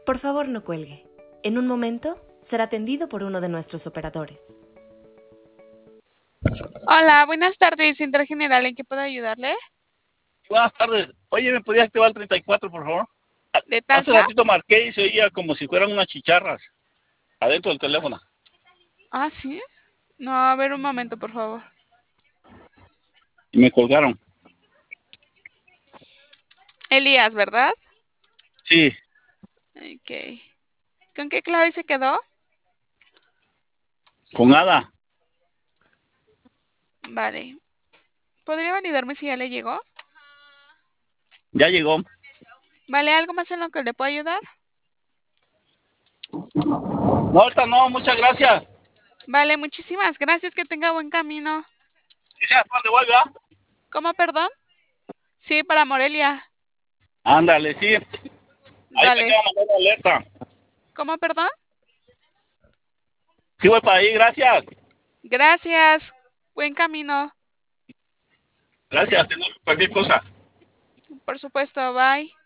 Por favor, no cuelgue. En un momento será atendido por uno de nuestros operadores. Hola, buenas tardes, Central General, ¿en qué puedo ayudarle? Buenas tardes. Oye, ¿me podías activar el 34, por favor? ¿De Hace Talsa? ratito marqué y se oía como si fueran unas chicharras adentro del teléfono. Ah, sí. No, a ver un momento, por favor. Y me colgaron. Elías, ¿verdad? Sí, Ok. ¿Con qué clave se quedó? con Ada. Vale. ¿Podría validarme si ya le llegó? Ya llegó. Vale, ¿algo más en lo que le puedo ayudar? No, ahorita no, muchas gracias. Vale, muchísimas gracias, que tenga buen camino. ¿Y sabes para dónde voy, verdad? ¿Cómo, perdón? Sí, para Morelia. Ándale, sí. Ahí me Vale. queda mandando alerta. ¿Cómo, perdón? Sí, voy para ahí, gracias. Gracias. Buen camino. Gracias, tengo cualquier cosa. Por supuesto, bye.